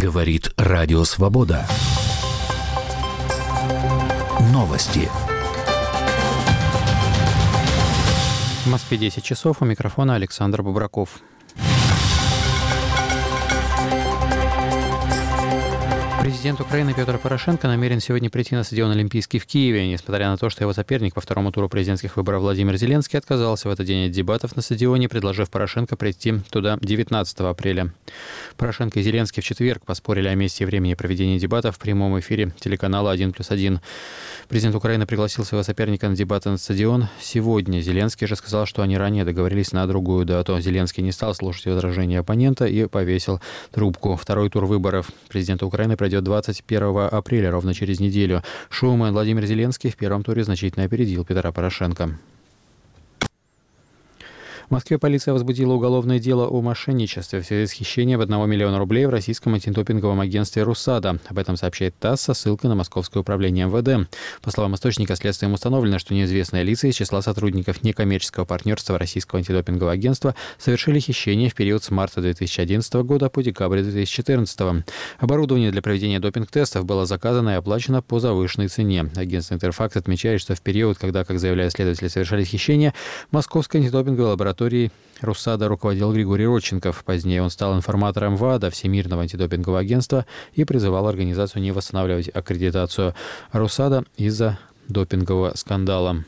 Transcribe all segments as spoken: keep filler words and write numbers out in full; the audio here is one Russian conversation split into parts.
Говорит Радио Свобода. Новости. В Москве десять часов, у микрофона Александр Бубраков. Президент Украины Петр Порошенко намерен сегодня прийти на стадион Олимпийский в Киеве, несмотря на то, что его соперник по второму туру президентских выборов Владимир Зеленский отказался в этот день от дебатов на стадионе, предложив Порошенко прийти туда девятнадцатого апреля. Порошенко и Зеленский в четверг поспорили о месте и времени проведения дебатов в прямом эфире телеканала один плюс один. Президент Украины пригласил своего соперника на дебаты на стадион сегодня. Зеленский же сказал, что они ранее договорились на другую дату. Зеленский не стал слушать возражения оппонента и повесил трубку. Второй тур выборов президента Украины пройдет двадцать первого апреля, ровно через неделю. Шоумен Владимир Зеленский в первом туре значительно опередил Петра Порошенко. В Москве полиция возбудила уголовное дело о мошенничестве в связи с хищением одного миллиона рублей в российском антидопинговом агентстве «Руссада». Об этом сообщает ТАСС со ссылкой на Московское управление эм вэ дэ. По словам источника, следствием установлено, что неизвестные лица из числа сотрудников некоммерческого партнерства Российского антидопингового агентства совершили хищение в период с марта две тысячи одиннадцатого года по декабрь две тысячи четырнадцатого. Оборудование для проведения допинг-тестов было заказано и оплачено по завышенной цене. Агентство «Интерфакс» отмечает, что в период, когда, как заявляют следователи, совершались хищения, Московской антидопинговой лаборатории «Руссада» руководил Григорий Родченков. Позднее он стал информатором ВАДА, Всемирного антидопингового агентства, и призывал организацию не восстанавливать аккредитацию «Руссада» из-за допингового скандала.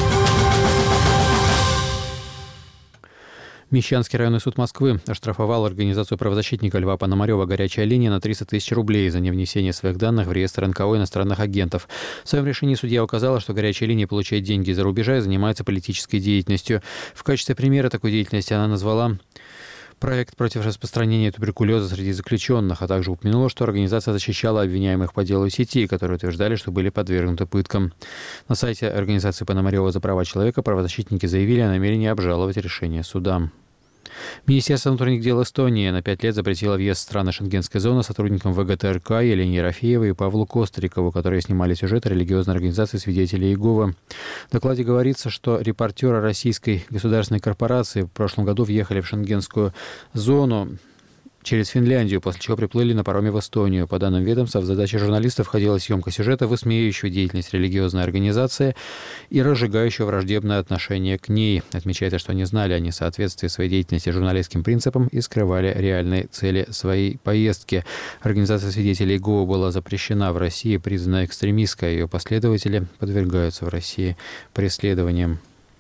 Мещанский районный суд Москвы оштрафовал организацию правозащитника Льва Пономарева «Горячая линия» на триста тысяч рублей за невнесение своих данных в реестр эн ка о иностранных агентов. В своем решении судья указала, что «Горячая линия» получает деньги из-за рубежа и занимается политической деятельностью. В качестве примера такой деятельности она назвала проект против распространения туберкулеза среди заключенных, а также упомянула, что организация защищала обвиняемых по делу сети, которые утверждали, что были подвергнуты пыткам. На сайте организации Пономарева за права человека правозащитники заявили о намерении обжаловать решение суда. Министерство внутренних дел Эстонии на пять лет запретило въезд в страны Шенгенской зоны сотрудникам вэ гэ тэ эр ка Елене Ерофеевой и Павлу Кострикову, которые снимали сюжеты религиозной организации «Свидетели Иеговы». В докладе говорится, что репортеры российской государственной корпорации в прошлом году въехали в Шенгенскую зону через Финляндию, после чего приплыли на пароме в Эстонию. По данным ведомства, в задачи журналистов входила съемка сюжета, высмеивающего деятельность религиозной организации и разжигающего враждебное отношение к ней. Отмечается, что они знали о несоответствии своей деятельности журналистским принципам и скрывали реальные цели своей поездки. Организация «Свидетелей Иеговы» была запрещена в России, признана экстремистской. Ее последователи подвергаются в России преследованиям.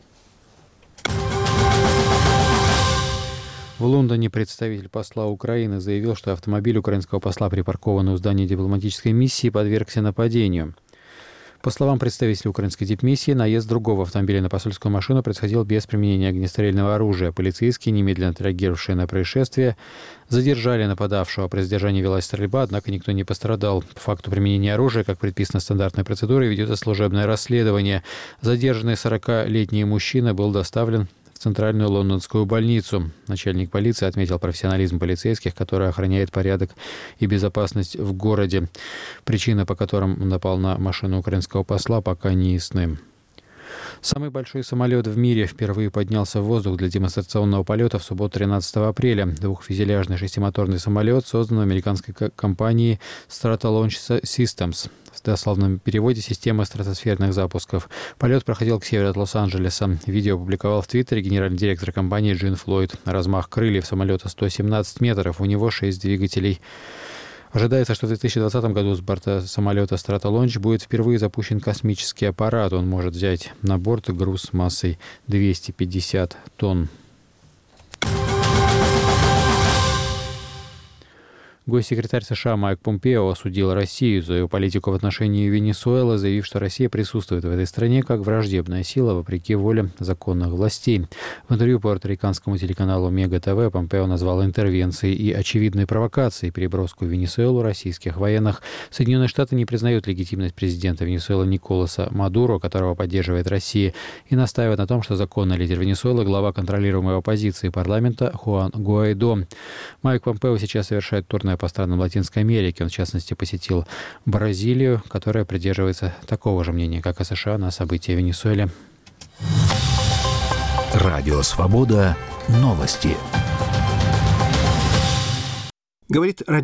В Лондоне представитель посла Украины заявил, что автомобиль украинского посла, припаркованный у здания дипломатической миссии, подвергся нападению. По словам представителя украинской дипмиссии, наезд другого автомобиля на посольскую машину происходил без применения огнестрельного оружия. Полицейские, немедленно отреагировавшие на происшествие, задержали нападавшего. При задержании велась стрельба, однако никто не пострадал. По факту применения оружия, как предписано стандартной процедурой, ведется служебное расследование. Задержанный сорокалетний мужчина был доставлен в центральную лондонскую больницу. Начальник полиции отметил профессионализм полицейских, которые охраняют порядок и безопасность в городе. Причины, по которым он напал на машину украинского посла, пока не ясны. Самый большой самолет в мире впервые поднялся в воздух для демонстрационного полета в субботу тринадцатого апреля. Двухфюзеляжный шестимоторный самолет создан американской компанией Stratolaunch Systems. В дословном переводе «система стратосферных запусков». Полет проходил к северу от Лос-Анджелеса. Видео опубликовал в Твиттере генеральный директор компании Джин Флойд. Размах крыльев самолета сто семнадцать метров, у него шесть двигателей. Ожидается, что в две тысячи двадцатом году с борта самолета Stratolaunch будет впервые запущен космический аппарат. Он может взять на борт груз массой двести пятьдесят тонн. Госсекретарь США Майк Помпео осудил Россию за ее политику в отношении Венесуэлы, заявив, что Россия присутствует в этой стране как враждебная сила, вопреки воле законных властей. В интервью пуэрториканскому телеканалу Мега ТВ Помпео назвал интервенцией и очевидной провокацией переброску в Венесуэлу российских военных. Соединенные Штаты не признают легитимность президента Венесуэлы Николаса Мадуро, которого поддерживает Россия, и настаивают на том, что законный лидер Венесуэлы, глава контролируемой оппозиции парламента Хуан Гуайдо. Майк Помпео сейчас совершает турне по странам Латинской Америки. Он, в частности, посетил Бразилию, которая придерживается такого же мнения, как и США, на события в Венесуэле. Радио Свобода. Новости. Говорит